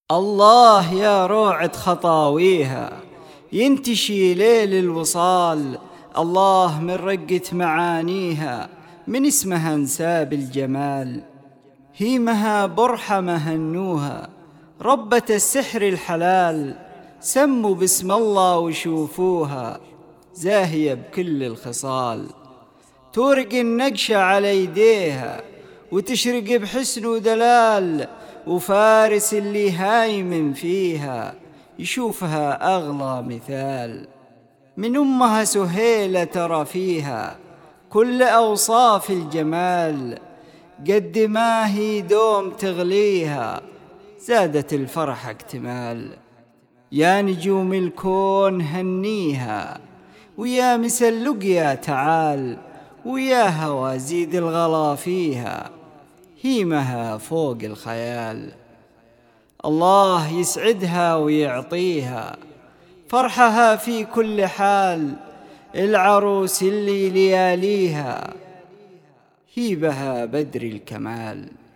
الله يا روعة خطاويها، ينتشي ليل الوصال. الله من رقة معانيها، من اسمها انساب الجمال. هيمها برحة مهنوها، ربة السحر الحلال. سموا باسم الله وشوفوها، زاهية بكل الخصال. تورق النقشة على يديها، وتشرق بحسن ودلال. وفارس اللي هايم فيها، يشوفها أغلى مثال. من أمها سهيلة ترى فيها كل أوصاف الجمال. قد ما هي دوم تغليها، زادت الفرح اكتمال. يا نجوم الكون هنيها، ويا مسا اللقيا تعال. ويا هوا زيد الغلا فيها، هيمها فوق الخيال. الله يسعدها ويعطيها، فرحها في كل حال. العروس اللي لياليها، هيبها بدر الكمال.